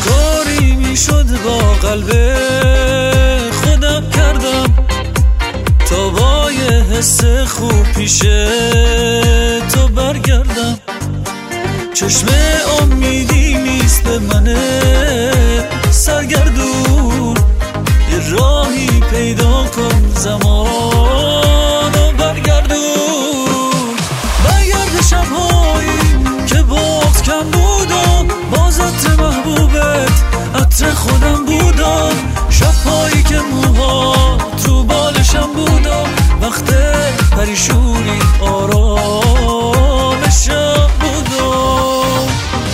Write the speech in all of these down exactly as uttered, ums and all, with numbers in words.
کاری میشد با قلب خودم کردم تا با یه حس خوب پیش تو برگردم. چشم امیدی نیست به من سرگردون، یه راهی پیدا کن زمانو برگردون. برگرد شبهایی که بغض کم بودم، باز عطر محبوبت عطر خودم بودم. شبهایی که موهات رو بالشم بودم، وقت پریشونی آرامشم بودم.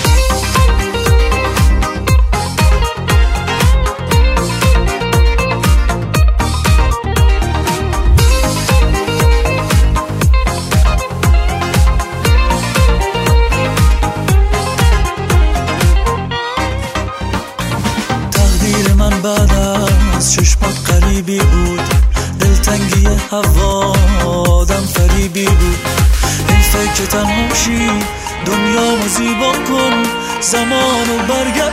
تقدیر من بعد از چشمات قریبی بود، دلتنگی هوادم فریبی بود. این فکر تنهاشی دنیا رو زیبا کن، زمانو برگرد